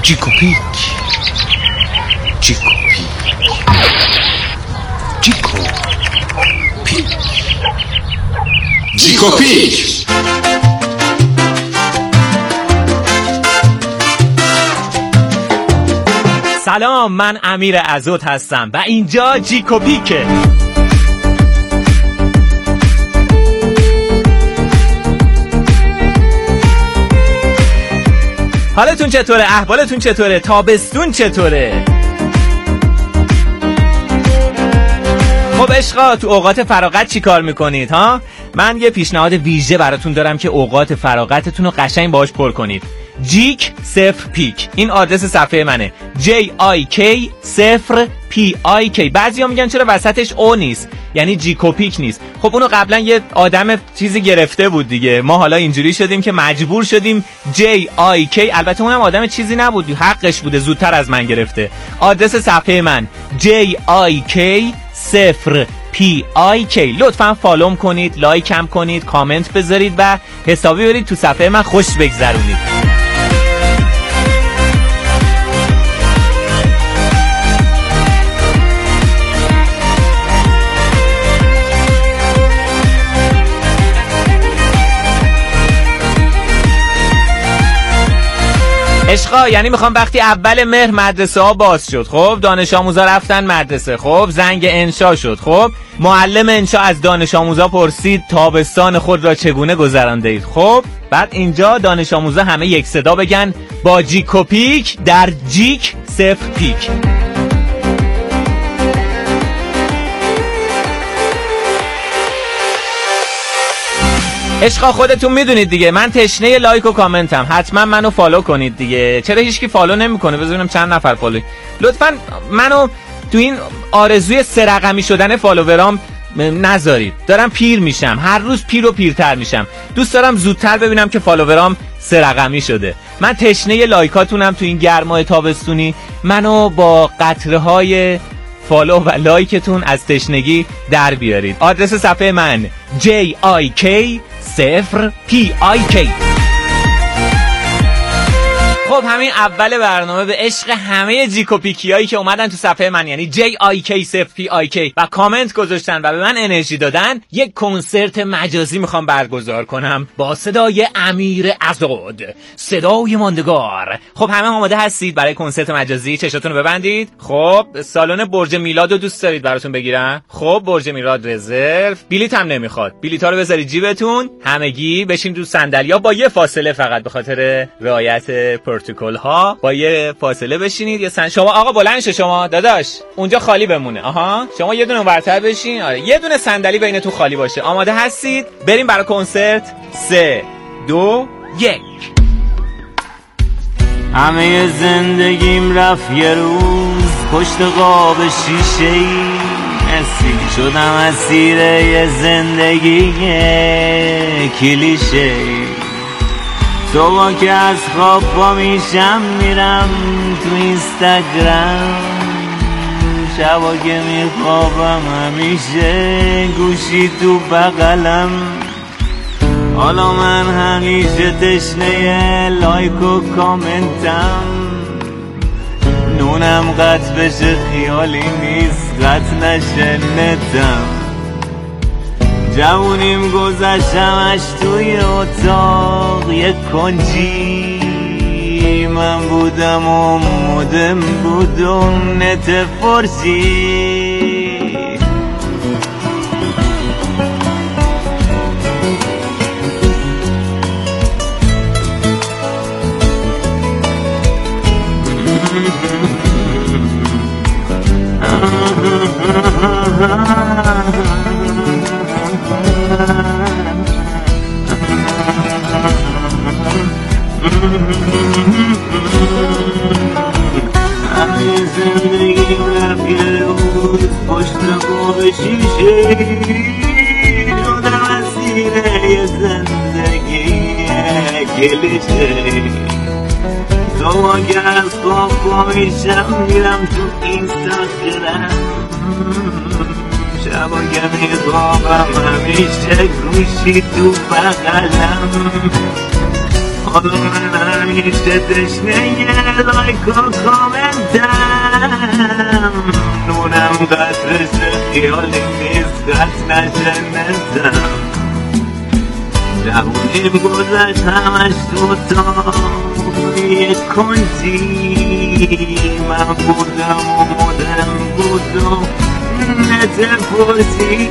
جیک و پیک، جیک و پیک، جیک و پیک، جیک و پیک. سلام، من امیر عزوت هستم و اینجا جیک و پیکه. حالتون چطوره؟ احوالتون چطوره؟ تابستون چطوره؟ خب عشقا، تو اوقات فراغت چی کار میکنید ها؟ من یه پیشنهاد ویژه براتون دارم که اوقات فراغتتون رو قشنگ باهاش پر کنید. جیک 0 پیک، این آدرس صفحه منه. JIK 0 PIK. بعضیا میگن چرا وسطش او نیست، یعنی جیکو پیک نیست. خب اونو قبلا یه آدم چیزی گرفته بود دیگه، ما حالا اینجوری شدیم که مجبور شدیم JIK. البته اونم آدم چیزی نبود، حقش بوده، زودتر از من گرفته. آدرس صفحه من JIK 0 PIK. لطفاً فالوم کنید، لایکم کنید، کامنت بذارید و حسابی برید تو صفحه من خوش بگذرونید. عشقا، یعنی میخوام وقتی اول مهر مدرسه ها باز شد، خب دانش آموزا رفتن مدرسه، خب زنگ انشا شد، خب معلم انشا از دانش آموزا پرسید تابستان خود را چگونه گذرانده اید. خب بعد اینجا دانش آموزا همه یک صدا بگن با جیک و پیک در جیک 0 پیک. عشقا خودتون میدونید دیگه، من تشنه لایک و کامنتم. حتما منو فالو کنید دیگه. چرا هیچکی فالو نمیکنه؟ بذاریم چند نفر فالو. لطفاً منو تو این آرزوی 3 رقمی شدن فالوورام نذارید. دارم پیر میشم، هر روز پیر و پیرتر میشم. دوست دارم زودتر ببینم که فالوورام 3 رقمی شده. من تشنه لایکاتونم تو این گرمای تابستونی. منو با قطره‌های فالو و لایکتون از تشنگی در بیارید. آدرس صفحه من JIK 0 PIK. خب همین اول برنامه به عشق همه جیک و پیکیایی که اومدن تو صفحه من، یعنی JIK 0 PIK و کامنت گذاشتن و به من انرژی دادن، یک کنسرت مجازی میخوام برگزار کنم با صدای امیر عزود، صدای ماندگار. خب همه آماده هستید برای کنسرت مجازی؟ چشاتون رو ببندید. خب سالن برج میلاد رو دوست دارید براتون بگیرم؟ خب برج میلاد رزرو. بلیط هم نمیخواد، بلیطا رو بذارید جیبتون. همگی بشین تو صندلی‌ها با یه فاصله، فقط به خاطر رعایت پروتکل ها با یه فاصله بشینید. یا شما آقا بلند شو، شما داداش اونجا خالی بمونه. آها شما یه دونه اونورتر بشین. آره یه دونه صندلی بین تو خالی باشه. آماده هستید؟ بریم برای کنسرت. 3 2 1. همه زندگیم رفت یه روز پشت قاب شیشه‌ای، اسیر شدم اسیر یه زندگی کلیشه‌ای. صبح که از خواب پا میشم میرم تو اینستاگرام، شبا که میخوابم همیشه گوشی تو بغلم. حالا من همیشه تشنه لایک و کامنتم، نونم قطع بشه خیالی نیست قطع نشه نتم. جوونیم گذشتمش توی اتاق یک کنجی، من بودم و مدم بودم نت فرشی. زندگیم رفت یه روز پشت قاب شیشه‌ای، شدم اسیر یه زندگی کلیشه‌ای. صبح که از خواب پا میشم میرم تو اینستاگرام، شبا که میخوابم همیشه گوشی تو بغلم. حالا من همیشه تشنه لایک و کامنتم، نونم قطرش خیالی نیست قطع نشنتم، جوونیم گذشت همش دوتا یک کنجی، من بودم و مدرم بود و نتپرسی.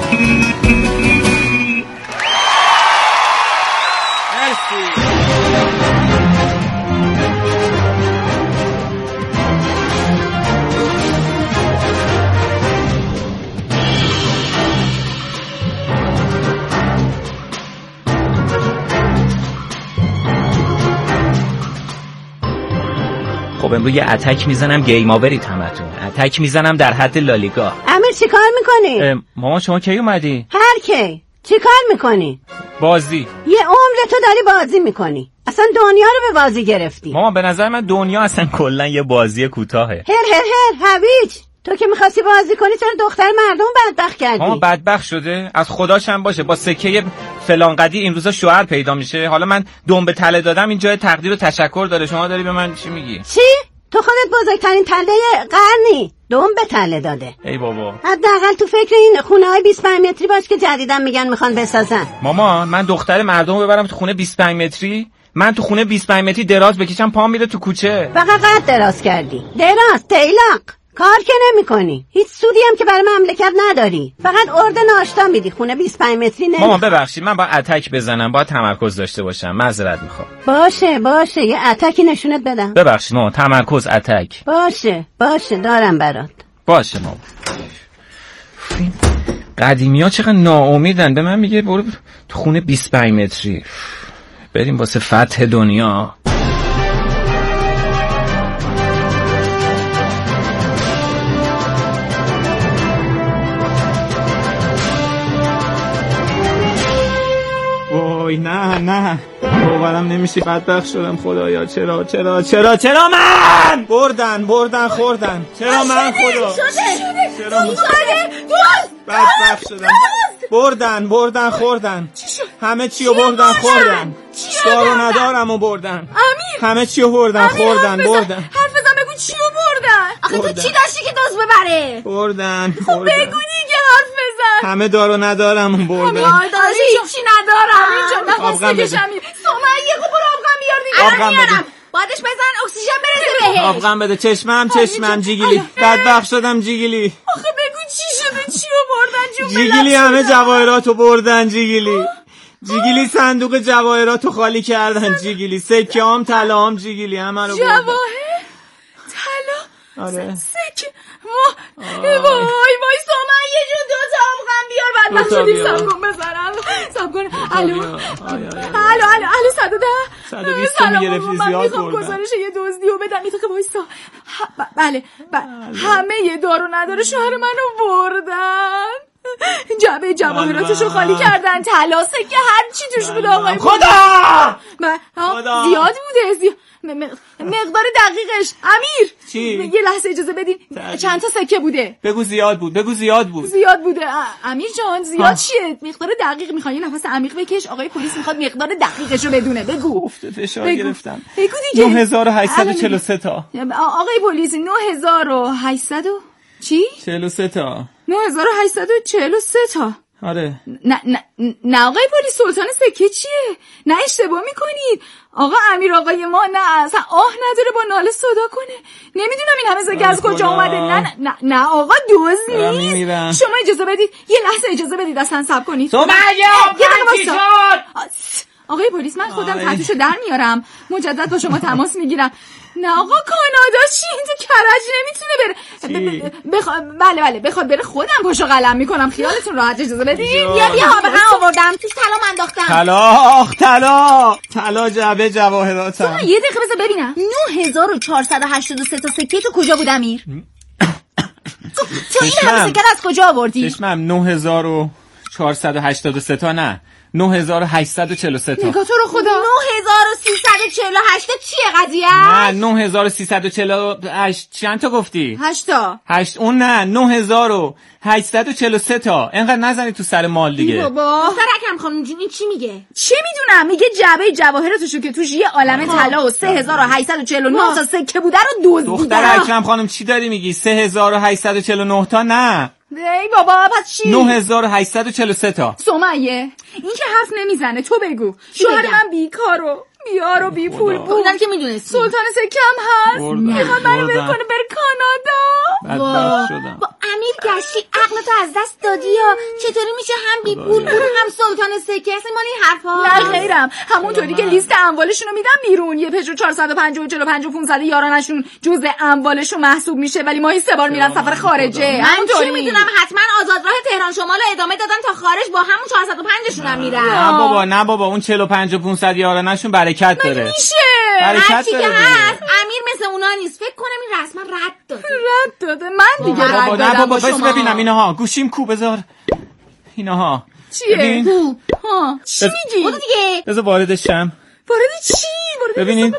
خب امروز یه اتک میزنم گیم آورید همتون، اتک میزنم در حد لالیگا. امیر چی کار میکنی؟ ماما شما کی اومدی؟ هر کی. چی کار میکنی؟ بازی. یه عمر تو داری بازی میکنی، اصلا دنیا رو به بازی گرفتی. ماما به نظر من دنیا اصلا کلا یه بازی کوتاهه. هر هویج، تو که میخواستی بازی کنی چرا دختر مردم بدبخت کردی؟ ماما بدبخت شده؟ از خداش هم باشه با سکه فلان قدی این روزا شوهر پیدا میشه. حالا من دنبه تله دادم، این جای تقدیر و تشکر داره. شما داری به من چی میگی؟ چی؟ تو خودت بزرگترین تله قرنی، دنبه تله داده. ای بابا، حداقل تو فکر این خونه‌های 25 متری باش که جدیدن میگن میخوان بسازن. ماما من دختر مردم رو ببرم تو خونه 25 متری؟ من تو خونه 25 متری دراز بکشم پام میره تو کوچه. فقط قد دراز کردی، دراز تیلاق کار که نمی کنی، هیچ سودی هم که برای مملکت نداری، فقط ارد ناشتا میدی، خونه 25 متری نمی. ماما ببخشید من باید اتک بزنم، باید تمرکز داشته باشم، معذرت میخوام. باشه یه اتکی نشونت بدم. ببخشید ماما، تمرکز اتک. باشه دارم برات. باشه ماما. قدیمی ها چقدر ناامیدن، به من میگه برو تو خونه 25 متری بریم واسه فتح دنیا. وای نه باورم نمیشه، بدبخت شدم خدایا. چرا من بردن خوردن، چرا من خدا چرا بدبخت شدم، بردن خوردن، همه چیو بردن خوردن، دارو ندارم و بردن، همه چیو بردن خوردن. حرف بزن بگو چیو بردن؟ آخه تو چی داشتی که دزد ببره؟ بردن خب بگو دیگه، حرف بزن. همه دارو ندارم و بردن. داشتی هیچی ندارم اینجا، نفس بکشم. سومن یه برو آبغم بیار دیگه. آبغم بده. بعدش بزن اکسیژن برسه بهش. آبغم بده. چشمم جیگیلی، بدبخت شدم جیگیلی. آخه بگو چی شده، چیو بردن؟ جیگیلی همه جواهراتو بردن. جیگیلی صندوق جواهراتو خالی کردن. جیگیلی سکه هم طلا هم جیگیلی همه رو بردن. جواهر طلا آره. سکه وای سومن یه جون دوتا آبغم بیار. بعد شدیم سب کن بزنم. سب کن. الو 120 سلام میگرفتی من زیاد میخوام بردن. گزارش یه دزدیو بدم. تو که وایسا. بله همه یه دارو نداره شوهر منو بردن. جعبه جواهراتشو خالی کردن، طلا سکه هر چی توش بود آقای خدا زیاد بوده. مقدار دقیقش امیر چی؟ یه لحظه اجازه بدین. چند تا سکه بوده؟ بگو زیاد بود. زیاد بوده. امیر جان زیاد چیه؟ مقدار دقیق میخوای؟ یه نفس عمیق بکش. آقای پلیس میخواد مقدار دقیقش رو بدونه. بگو. فشار گرفتم. بگو دیگه. 9843 تا. آقای پلیس 9800 چی؟ 43 تا. 9843 تا. آره. نه آقای پلیس، سلطان سکه چیه؟ نه اشتباه میکنید. آقا امیر آقای ما نه اصلا نداره با ناله صدا کنه. نمیدونم این همه زگه از کجا اومده. نه آقا دوز نیست. شما اجازه بدید، یه لحظه اجازه بدید اصلا صبر کنید. آقای پلیس من خودم تحتیشو در میارم، مجدد با شما تماس میگیرم. نه آقا کانادا چی؟ این تو کرج نمیتونه بره. بله بخواد بره خودم پاشو قلم میکنم. خیالتون راحت. اجازه بدید. بیا آبغم آوردم توش طلا انداختم. طلا جعبه جواهراتم. یه دقیقه بذار ببینم. 9483 تا سکه تو کجا بود امیر؟ تو این همه سکه از کجا آوردی؟ چشمم 9000 483 تا نه 9843 تا. نگاه تو رو خدا. 9348 چیه قضیه؟ نه 9348 چند تا گفتی؟ 8 تا. 8 اون نه 9843 تا. اینقدر نزنی تو سر مال دیگه. بابا دختر خانم جون این چی میگه؟ چه میدونم، میگه جعبه جواهراتشو که توش یه عالمه طلا و 3849 تا سکه بوده رو دزدیدن. دختر اکرم خانم چی داری میگی؟ 3849 تا نه. ای بابا پس چی؟ 9843 تا. سمیه این که حرف نمیزنه، تو بگو. شوهر من بیکارو بیار و بی پول بود. اینم که میدونستی. سلطان سکم هست، میخواد منو ول کنه بره کانادا. بدبخت شدم. با امیر گشتی عقلتو از دست دادی یا چطوری میشه هم بی پول بود هم سلطان سکه؟ اصلا مال این حرفا. نه خیرم، همونطوری که لیست اموالشون رو میدم بیرون، یه پژو 450 45 و 500 یارانشون جزء اموالشون محسوب میشه، ولی ماهی 3 بار میرن سفر خارجه. من چی میدونم، حتما آزادراه تهران شمال رو ادامه دادن تا خارج، با همون 405 شون هم میرن. نه بابا اون 45 و 500 یارانشون برکت داره. میشه هرچی که هست امیر مثل اونا نیست، فکر کنم این رسما رد داده. من دیگه رد دادم. نه بابا بس ببینم اینها گوشیم کو بذار اینها چیه؟ ها چی میگی؟ بودو دیگه بذار واردش شم. وارد چی؟ ببینید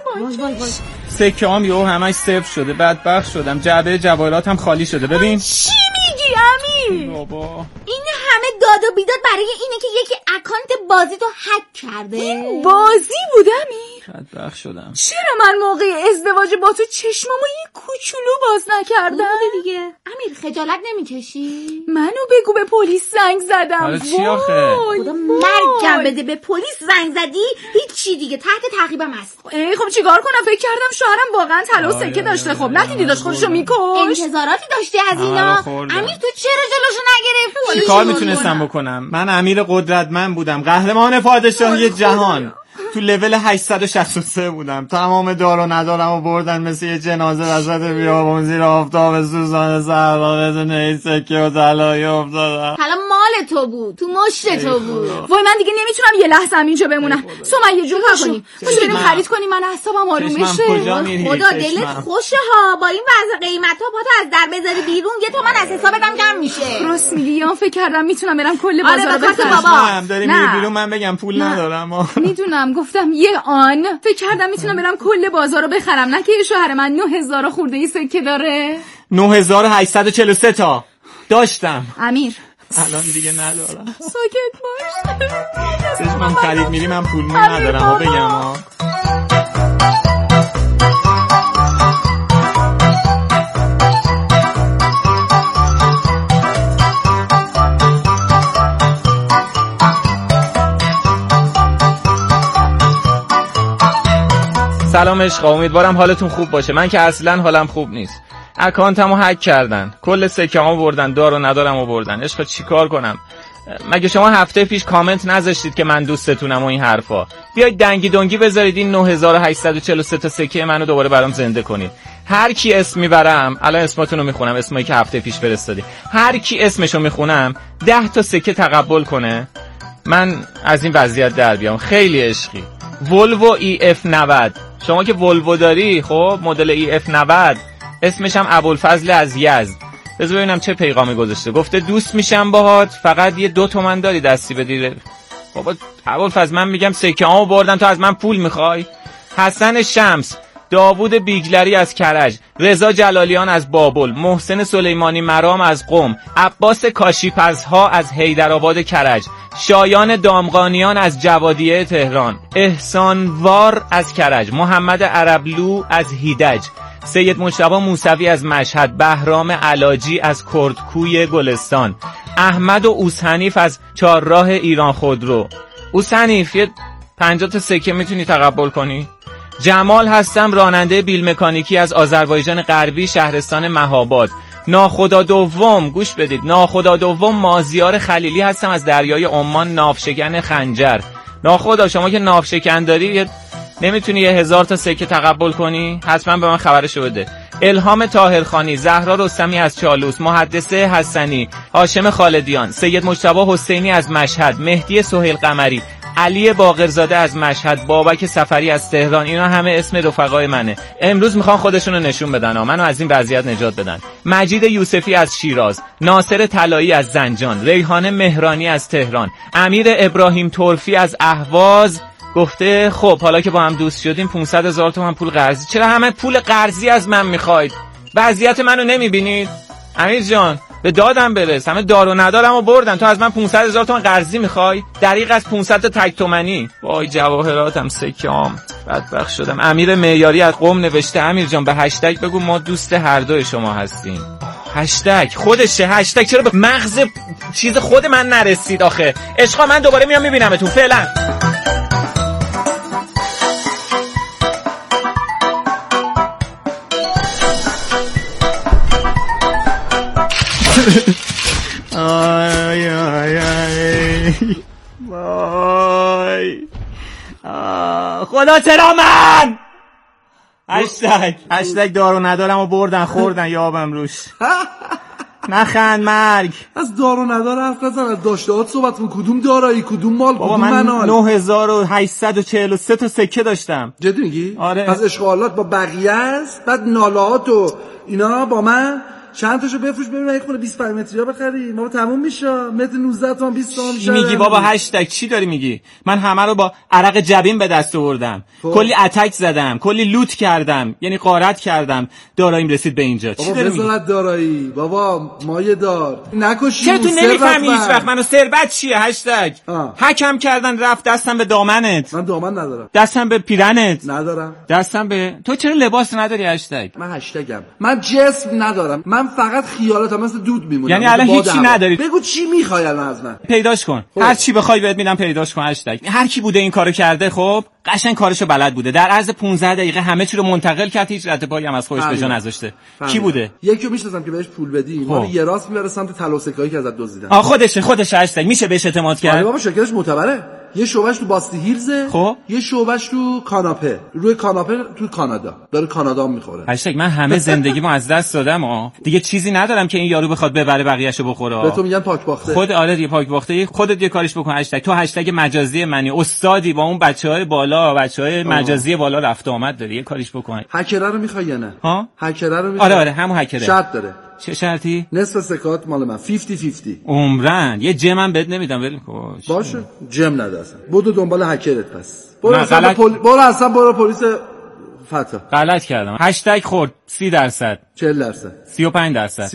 سکه هم یهو همش صفر شده، بدبخت شدم، جعبه جواهراتم خالی شده. ببین چی میگی امیر؟ بابا این همه داد و بیداد برای اینه که یکی اکانت بازی تو هک کرده. این بازی بود امیر؟ بدبخت شدم. چرا من موقع ازدواج با تو چشمامو یه کوچولو باز نکردم؟ دیگه امیر خجالت نمیکشی؟ منو بگو به پلیس زنگ زدم. حالا چی آخه؟ خدا مرگم بده، به پلیس زنگ زدی هیچی دیگه، تحت تعقیبم هست. خب چیکار کنم؟ فکر کردم شوهرم واقعا طلا و سکه داشته. خب ندیدی داشت خودشو میکش؟ انتظاراتی داشتی از اینا؟ امیر تو چرا جلوشو نگرفتی؟ چه کار میتونستم بکنم؟ من امیر قدرتمند بودم، قهرمان پادشاهی جهان. تو لول 863 بودم، تمام دار و ندارم و بردن مثل یه جنازه وسط بیابون زیر آفتاب سوزان صحرا بدون هیچ سکه و طلایی افتادم. حالا مال تو بود، تو مشت تو بود. وای من دیگه نمیتونم یه لحظه اینجا بمونم. سمیه جون کنیم باشه بریم خرید کنیم، من اعصابم آروم بشه. خدا دلت خوشه ها، با این وضع قیمتا پاتو از در بذاری بیرون یه تومن از حسابتم کم میشه. راست میگی، یا فکر کردم میتونم برم کل بازار بخرم. داری میری بیرون من بگم پول ندارم. میدونم، گفتم یه آن فکر کردم میتونم برم کل بازار رو بخرم، نه که یه شوهر من 9000 خورده ای سکه داره. 9843 تا داشتم. امیر الان دیگه ندارم. ساکت باش. من خرید میری من پول ندارم بگم. سلام عشقا، امیدوارم حالتون خوب باشه. من که اصلا حالم خوب نیست. اکانتمو هک کردن، کل سکه‌امو بردن، دار و ندارمو بردن. عشقا چیکار کنم؟ مگه شما هفته پیش کامنت نذاشتید که من دوستتونم و این حرفا؟ بیاید دنگی دنگی بذارید این 9843 تا سکه منو دوباره برام زنده کنید. هر کی اسم میبرم، الان اسماتون رو میخونم، اسمایی که هفته پیش فرستادی، هر کی اسمشو میخونم 10 تا سکه تقبل کنه، من از این وضعیت در بیام. خیلی عشقی. ولوو EF90. شما که ولوو داری، خب مدل EF90 اسمش هم ابوالفضل از یزد. بذار ببینم چه پیغامی گذاشته. گفته دوست میشم باهات، فقط یه 2 تومن داری دستی بدی. بابا ابوالفضل من میگم سکه‌امو بردن تو از من پول میخوای؟ حسن شمس، داوود بیگلری از کرج، رضا جلالیان از بابل، محسن سلیمانی مرام از قم، عباس کاشیپزها از حیدرآباد کرج، شایان دامغانیان از جوادیه تهران، احسانوار از کرج، محمد عربلو از هیدج، سید مجتبی موسوی از مشهد، بهرام علاجی از کردکوی گلستان، احمد و اوسحنیف از چهارراه ایران خودرو. اوسحنیف یه 50 تا سکه میتونی تقبل کنی؟ جمال هستم، راننده بیل مکانیکی از آذربایجان غربی، شهرستان مهاباد. ناخدا دوم، گوش بدید، ناخدا دوم مازیار خلیلی هستم از دریای عمان، ناوشکن خنجر. ناخدا شما که ناوشکن داری نمیتونی 1000 تا سکه تقبل کنی؟ حتما به من خبرشو بده. الهام طاهرخانی، زهرا رستمی از چالوس، محدثه حسنی، هاشم خالدیان، سید مجتبی حسینی از مشهد، مهدی سهیل قمری، علی باقرزاده از مشهد، بابک سفری از تهران، اینا همه اسم رفقای منه. امروز میخوان خودشونو نشون بدن، منو از این وضعیت نجات بدن. مجید یوسفی از شیراز، ناصر طلایی از زنجان، ریحانه مهرانی از تهران، امیر ابراهیم ترفی از اهواز گفته خب حالا که با هم دوست شدیم 500,000 تومان پول قرضی. چرا همه پول قرضی از من میخواید؟ وضعیت منو نمیبینید؟ امیر جان به دادم برس، همه دار و ندارمو بردن، تو از من 500,000 تومان قرضی میخوای؟ دریغ از 500 تا تک تومانی. وای جواهراتم سکه‌ام، بدبخت شدم. امیر معیاری از قم نوشته امیر جان به هشتگ بگو ما دوست هر دوی شما هستیم. هشتگ خودشه، هشتگ چرا به مغز چیز خود من نرسید آخه؟ عشقا من دوباره میام میبینمتون، فعلا. آی آی آی وای خدا چرا من هشتگ دارو ندارم و بردن خوردن یابم روش. نخند مرگ. از دارو نداره حرف نزن، از داشتهات صحبت کن. کدوم دارایی، کدوم مال، بابا کدوم منال؟ 9843 تا سکه داشتم. جدی میگی؟ آره. از اشغالات با بقیه است، بعد نالهات و اینا با من چند تاشو بفروش ببین من یک خونه 25 متری بخری ما تموم میشه. متر 19 تومن 20 تومن میشه. میگی بابا هشتگ چی داری میگی؟ من همه رو با عرق جبین به دست آوردم، کلی اتک زدم، کلی لوت کردم، یعنی غارت کردم، داراییم رسید به اینجا. چی داری میگی؟ بابا دارایی بابا مایه دار نکشی. چرا تو نمیفهمی هیچ وقت منو؟ ثروت چیه؟ هشتگ حکم کردن رفت دستم به دامنت. من دامن ندارم. دستم به پیرنت ندارم. دستم به تو چرا لباس نداری؟ هشتگ من هشتگم، من جسم ندارم، من فقط خیالاتم مثل دود میمونم. یعنی الان هیچی نداری؟ بگو چی میخوای الان از من؟ پیداش کن. هر چی بخوای بهت میدم، پیداش کن. هشتگ هر کی بوده این کارو کرده، خب قشنگ کارشو بلد بوده، در عرض 15 دقیقه همه چی رو منتقل کرد، هیچ رد پایی هم از خودش به جا نذاشته. کی بوده؟ یکی رو میشناسم که بهش پول بدی ما یه راست میبره سمت تلاسکایی که ازت دزدیدن. خودشه هشتگ میشه بهش اعتماد کرد. آره بابا شرکتش معتبره. یه شعبهش تو باستی هیلزه، خب یه شعبهش تو کاناپه، روی کاناپه تو کانادا، داره کانادا میخوره. هشتگ من همه زندگیمو از دست دادم دیگه چیزی ندارم که این یارو بخواد ببره بقیه‌شو بخوره. به تو میگن پاک باخته. خود آره دیگه پاک باخته، خودت یه کاریش بکن. هشتگ تو هشتگ مجازی منی، استادی با اون بچهای بالا، بچهای مجازی بالا رفت آمد داری، یه کاریش بکن. هکره رو میخوای یا نه؟ ها هکره رو میخوای؟ آره همون هکره. شرط داره. چه شرطی؟ نصف سکات مال من 50-50. عمرن یه جمم بهت نمیدم ول کن. باشه جم نده اصلا. بدو دنبال هکرت پس. برو پلیس فتح. غلط کردم. هشتگ خورد 30%، 40%، 35%،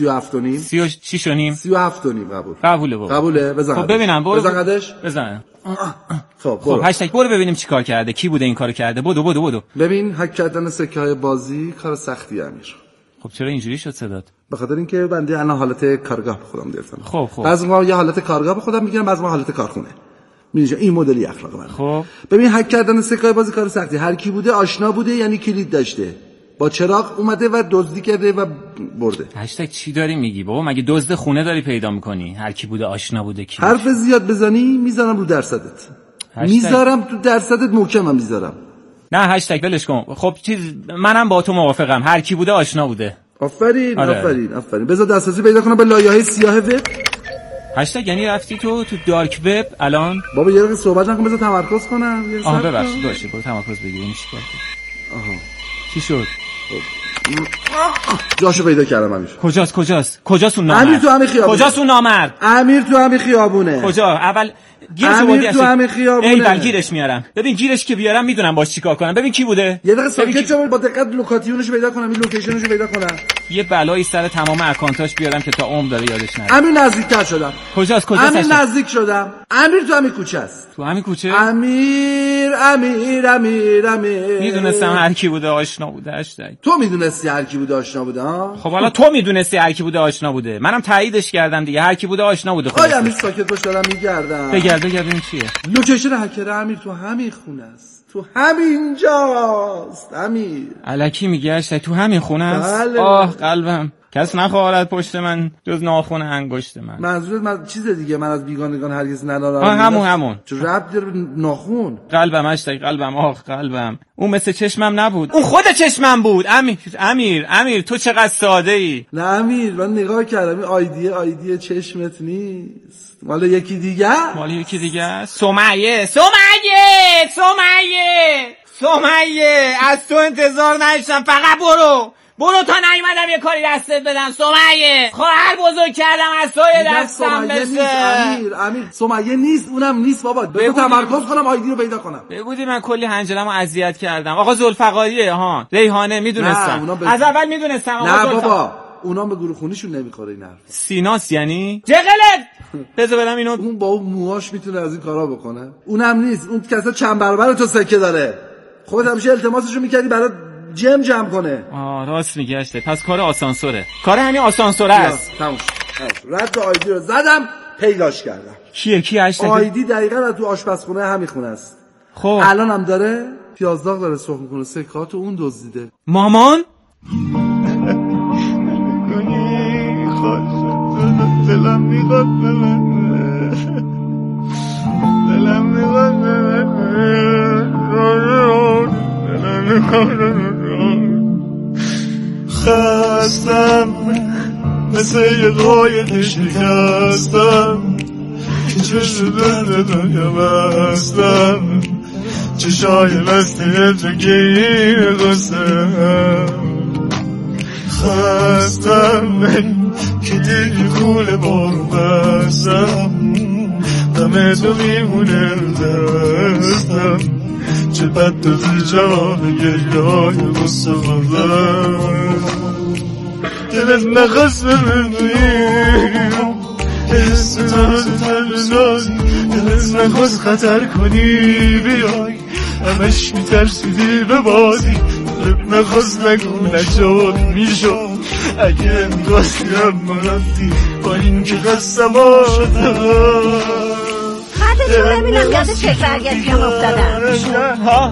37.5، 36.5 قبوله. بزن. خب ببینم برو. بزن قدش. بزن. خب هشتگ برو ببینیم چیکار کرده، کی بوده این کارو کرده. بدو. ببین هک کردن سکه های بازی کار سختیه امیر. خب چرا اینجوری شد صدات؟ به خاطر اینکه بنده الان حالت کارگاه به خودم گرفتم. خب بعضی موقع یه حالت کارگاه به خودم میگیرم، بعضی موقع حالت کارخونه. می‌دونی این مدلی اخلاق من. خب ببین هک کردن سکه بازی کار سختی. هر کی بوده آشنا بوده، یعنی کلید داشته، با چراغ اومده و دزدی کرده و برده. هشتگ چی داری میگی بابا؟ مگه دزد خونه داری پیدا میکنی؟ هر کی بوده آشنا بوده کی؟ حرف زیاد بزنی میذارم رو درصدت. میذارم تو درصدت محکمم میذارم. نه هشتگ ولش کن. خب منم با تو موافقم، هر کی بوده آشنا بوده. آفرین. بذار دسترسی پیدا کنم به لایه‌های سیاه وب. هشتگ یعنی رفتی تو دارک وب الان؟ بابا یه دقیقه صحبت نکن، بذار تمرکز کنم. ببخشید باشه برو تمرکز بگیر. این چیکار کنی؟ چی شد؟ جاشو پیدا کردم امیر. کجاست اون نامرد؟ امیر تو همین خیابونه. کجاست اون نامرد؟ امیر تو همین خیابونه. کجا؟ اول امیر تو همین خیابونه. ای بل گیرش میارم. ببین گیرش که بیارم میدونم باش چیکار کنم. ببین کی بوده؟ یه دقیقه ساکت شو، با دقت لوکاسیونشو پیدا کنم، این لوکیشنشو پیدا کنم. یه بلایی سر تمام اکانتاش بیارم که تا عمر داره یادش نره. امیر نزدیکتر شدم. کجاست؟ امیر نزدیک شدم. امیر تو همین کوچه است. تو همین کوچه؟ امیر. میدونستم هر کی بوده آشنا بوده. هشتگ تو میدونستی هر کی بوده آشنا بوده ها؟ خب حالا تو میدونستی هر کی بوده آشنا بوده، منم تاییدش کردم دیگه. هر کی بوده آشنا بوده. خب امیر ساکت باش دارم میگردم. بگرد این چیه؟ لوکیشن هکر امیر تو همین خونه است. تو همینجاست امیر. الکی میگه اشتک تو همین خونه است؟ بله. آه قلبم، کس نخواهد پشت من جز ناخن انگشت من. منظورت من چیز دیگه، من از بیگانگان هرگز ندارم. همون چه ربط داره به ناخن؟ قلبم اشتک، قلبم، آخ قلبم. اون مثل چشمم نبود، اون خود چشمم بود. امیر تو چقدر ساده ای. نه امیر، من نگاه کردم این آیدی چشمت نیست، مال یکی دیگه. سمیه از تو انتظار نداشتم، فقط برو تا نیومدم یه کاری دستت بدم. سمیه خواهر بزرگ کردم از تو یه دستم بشه. امیر سمیه نیست، اونم نیست بابا. بگو تمرکز کنم آیدی رو پیدا کنم. بگودی من کلی هنجرمو اذیت کردم. آقا ذوالفقاریه ها، ریحانه میدونستم، از اول میدونستم. نه بابا اونام به گروه خونیشون نمیخوره این حرف. سیناس یعنی جغلت. بذار بدم اینو. اون با اون موهاش میتونه از این کارا بکنه. اونم نیست، اون کسا چند برابر تو سکه داره. خودت همیشه التماسشو میکردی برای جمع کنه. راست میگی اشته، پس کار آسانسوره، کار همین آسانسوره است. تموم. رد آیدی رو زدم، پیداش کردم. کی اشته؟ آیدی دقیقاً از تو آشپزخونه همین خونه است. خب الان هم داره پیاز داغ داره سرخ میکنه، سکاتو اون دزدیده. مامان دلم میخواد خستم مثل یه قایق شکستم که چشم دنیا بستم چشای بسته تو گیر قسم خستم که دیگه کوله بارو بستم دم تو میمونه دستم چه بد تو جواب گریای بسته بردم دلت نخواست بمونیم حس تنازی دلت نخواست خطر کنی بیای همش میترسیدی به بازی دلت نخواست نگو نشد میشد اگه میخواستی هم رفتی با این که قصم آدم خطشون ببینم یاد چک برگشتیم افتادم.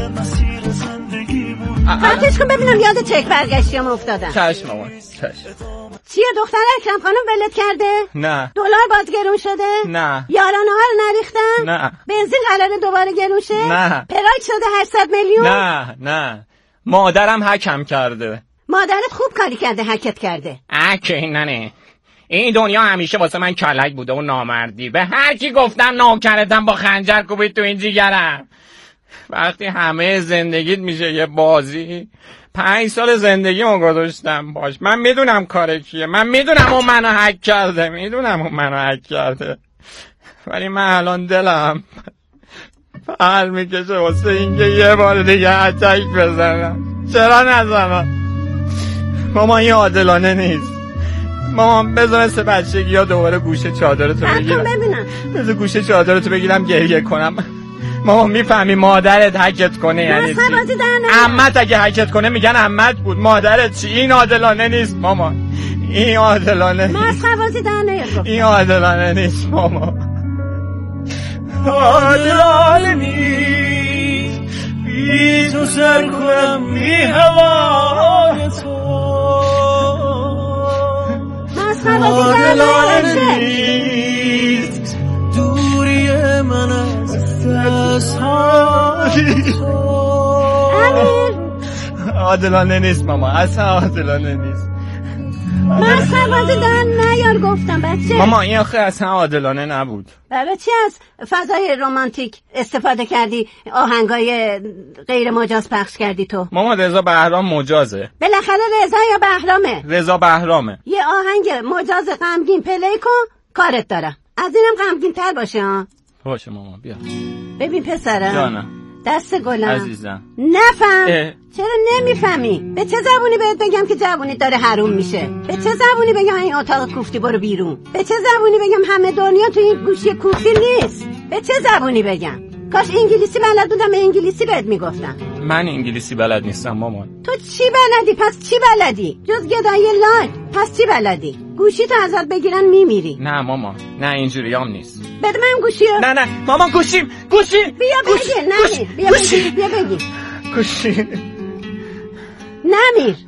خطش کن ببینم یاد چک برگشتیم افتادم. چشم مامان چشم. چیه دختر اکرم خانم ولت کرده؟ نه. دلار باز گرون شده؟ نه. یارانه ها رو نریختن؟ نه. بنزین قراره دوباره گرون شه؟ نه. پراید شده 800 میلیون؟ نه مادرم حکم کرده. مادرت خوب کاری کرده، حکت کرده. نه این دنیا همیشه واسه من کلک بوده و نامردی. به هر کی گفتم نوکرتم با خنجر کوبید تو این جیگرم. وقتی همه زندگیت میشه یه بازی، 5 سال زندگیمو گذاشتم باش. من میدونم کار کیه، من میدونم اون منو هک کرده، ولی من الان دلم پر میکشه واسه اینکه یه بار دیگه اتک بزنم. چرا نزنم؟ مامان این عادلانه نیست. مامان بذار مثل بچگی ها دوباره گوشه چادرتو بگیرم. بذار گوشه چادرتو بگیرم گریه کنم. مامان میفهمی مادرت حکت کنه یعنی چی؟ عمت اگه حکت کنه میگن عمت بود. مادرت چی؟ این عادلانه نیست مامان، این عادلانه نیست. این عادلانه نیست مامان، عادلانه نیست. بی تو سر کنم بی هوای تو عادلانه نیست. دوری من از دست‌های تو عادلانه نیست ماما، اصلا عادلانه نیست. من سوازی دارم نیار گفتم بچه. ماما این آخه اصلا عادلانه نبود. برای چی از فضای رمانتیک استفاده کردی؟ آهنگای غیر مجاز پخش کردی تو. ماما رضا بهرام مجازه. بالاخره رضا یا بهرامه؟ رضا بهرامه. یه آهنگ مجاز غمگین پلی کن، کارت دارم. از اینم غمگین تر باشه ها. باشه ماما بیا. ببین پسرم جانم دست گلم عزیزم نفهم. چرا نمیفهمی؟ به چه زبونی بهت بگم که جوونیت داره حروم میشه؟ به چه زبونی بگم این اتاق کوفتی برو بیرون؟ به چه زبونی بگم همه دنیا تو این گوشی کوفتی نیست؟ به چه زبونی بگم؟ کاش انگلیسی بلد بودم انگلیسی بهت میگفتم. من انگلیسی بلد نیستم مامان. تو چی بلدی؟ پس چی بلدی؟ جز گدایی لاک پس چی بلدی؟ گوشی تو ازت بگیرن میمیری. نه مامان، نه اینجوری هم نیست. بده من گوشیو. نه مامان، گوشیم. بیا بگیر. نمیر. بیا بگیر. گوشی. نمیر.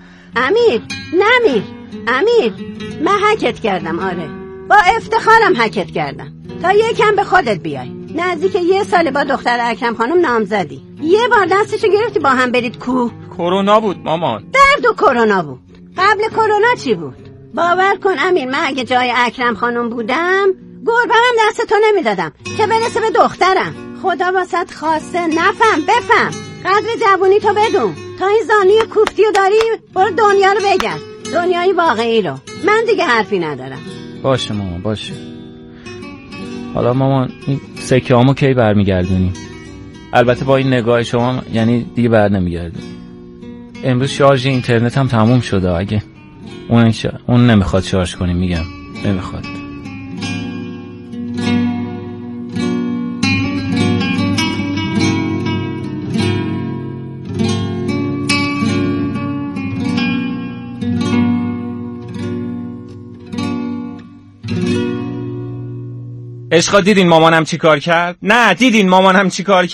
امیر من هکت کردم. آره با افتخارم هکت کردم تا یکم به خودت بیای. نزدیک 1 سال با دختر اکرم خانم نامزدی. یه بار دستشو گرفتی با هم برید کوه. کرونا بود مامان. درد و کرونا بود. قبل کرونا چی بود؟ باور کن امیر، من اگه جای اکرم خانم بودم گربه‌ام دست تو نمیدادم که برسه به دخترم. خدا واسط خواسته بفهم قدر جوونی تو بدون. تا این زانی کوفتیو داری برو دنیا رو بگرد، دنیای واقعی رو. من دیگه حرفی ندارم. باشه مامان، باشه. حالا مامان این سکه هامو کی برمیگردونی؟ البته با این نگاه شما یعنی دیگه بر نمیگردونی. امروز شارژ اینترنت هم تموم شده. اگه اون نمیخواد شارژ کنیم، میگم نمیخواد. عشقا دیدین مامانم چی کار کرد؟ نه دیدین مامانم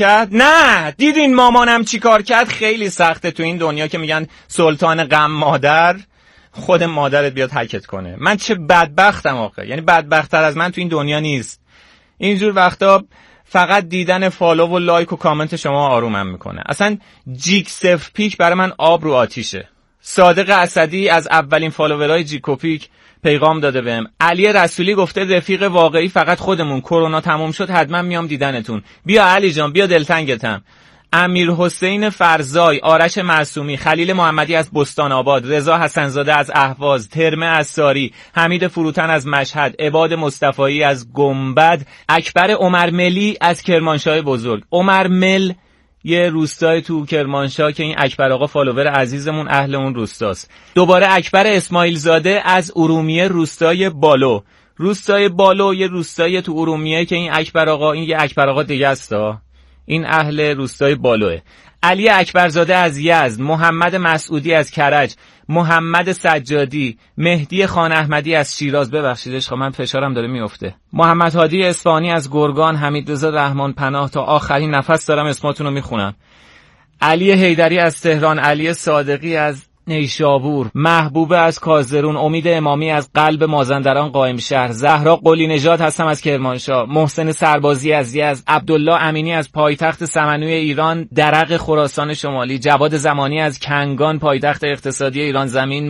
چی کار کرد؟ خیلی سخته تو این دنیا که میگن سلطان غم مادر، خود مادرت بیاد هکت کنه. من چه بدبختم آخه، یعنی بدبخت‌تر از من تو این دنیا نیست. اینجور وقتا فقط دیدن فالو و لایک و کامنت شما آرومم میکنه. اصلا جیکسف پیک برای من آب رو آتیشه. صادق اسدی از اولین فالوورای جیکوپیک پیغام داده بهم. علی رسولی گفته رفیق واقعی فقط خودمون، کرونا تموم شد حتما میام دیدنتون. بیا علی جان، بیا دلتنگتم. امیر حسین فرزای، آرش معصومی، خلیل محمدی از بستان آباد، رضا حسنزاده از اهواز، ترمه از ساری، حمید فروتن از مشهد، عباد مصطفایی از گنبد، اکبر عمرملی از کرمانشاه بزرگ. عمرمل یه روستای تو کرمانشاه که این اکبر آقا فالوور عزیزمون اهل اون روستاست. دوباره اکبر اسماعیل زاده از ارومیه، روستای بالو یه روستای تو ارومیه که این اکبر آقا، این یه اکبر آقا دیگه است، این اهل روستای بالوه. علی اکبرزاده از یزد، محمد مسعودی از کرج، محمد سجادی، مهدی خان احمدی از شیراز. ببخشید عشقا من فشارم داره میفته. محمد هادی اصفهانی از گرگان، حمیدرضا رحمان پناه، تا آخرین نفس دارم اسماتون رو میخونم. علی حیدری از تهران، علی صادقی از نیشابور، محبوبه از کازرون، امید امامی از قلب مازندران قائم شهر، زهرا قلی نژاد هستم از کرمانشاه، محسن سربازی از یزد، عبدالله امینی از پایتخت سمنوی ایران درق خراسان شمالی، جواد زمانی از کنگان پایتخت اقتصادی ایران زمین،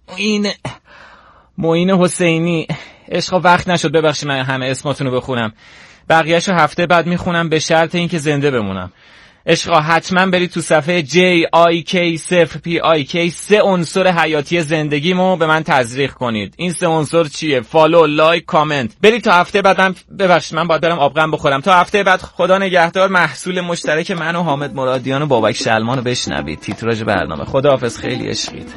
معین حسینی. عشقا وقت نشد ببخشید من همه اسماتون رو بخونم، بقیه‌شو هفته بعد میخونم به شرط اینکه زنده بمونم. عشقا حتما برید تو صفحه JIK0PIK 3 عنصر حیاتی زندگیمو به من تزریق کنید. این 3 عنصر چیه؟ فالو، لایک، کامنت. برید تا هفته بعدم، ببخشید من باید برم آبغن بخورم. تا هفته بعد خدا نگهدار. محصول مشترک من و حامد مرادیان و بابک شلمانو بشنوید. تیتراژ برنامه. خداحافظ. خیلی عشقید.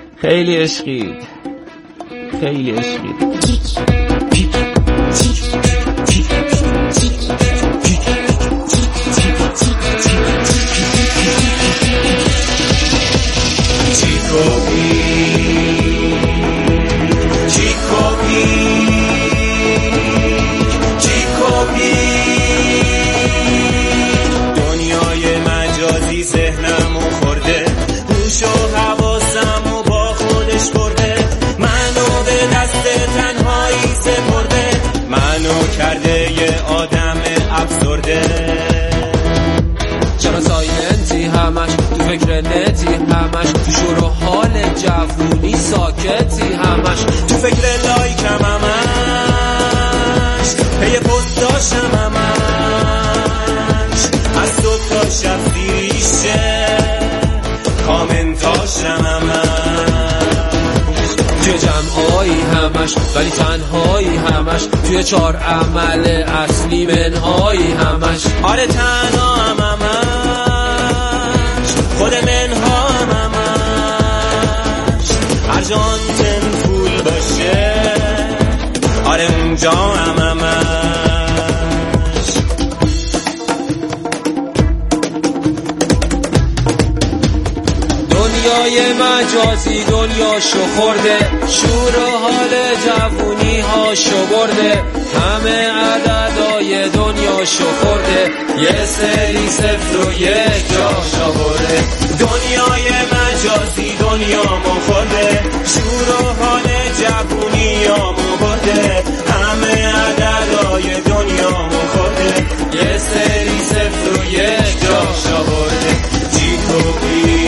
دنیای مجازی ذهنمو خورده، هوش و حواسمو با خودش برده، منو به دست تنهایی سپرده، منو کرده یه آدم افسرده. چرا سایلنتی همش تو فکر نتی، همش تو شور و حال جوونی ساکتی، همش تو فکر لایکم، همش پی پستاشم، همش از صبح تا شب دیریشه کامنتاشم، همش توی جمعایی همش ولی تنهایی، همش توی 4 عمل اصلی منهایی، همش آره تنها همش خود منها همش هر جان تن پول باشه، آره اونجا همش دنیای مجازی دنیاشو خورده، شور و حال جوونی هاشو برده، همه عددهای دنیاشو خورده، یه سری صفر و یک جاش آورده. دنیای مجازی دنیامو خورده، شور و حال جوونیامو برده، همه عددهای دنیامو خورده، یه سری صفر و یک جاش آورده. جیکوبی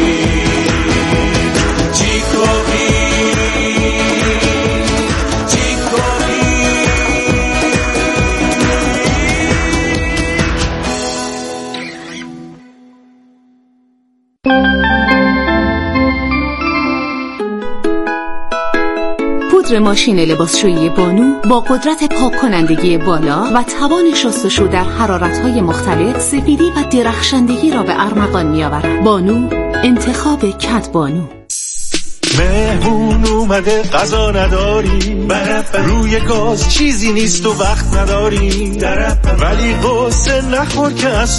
پودر ماشین لباسشویی بانو با قدرت پاک کنندگی بالا و توان شستشو در حرارت‌های مختلف سفیدی و درخشندگی را به ارمغان می‌آورد. بانو، انتخاب کد بانو. مهمون اومده غذا نداری، روی گاز چیزی نیست و وقت نداری، ولی قصه نخور که از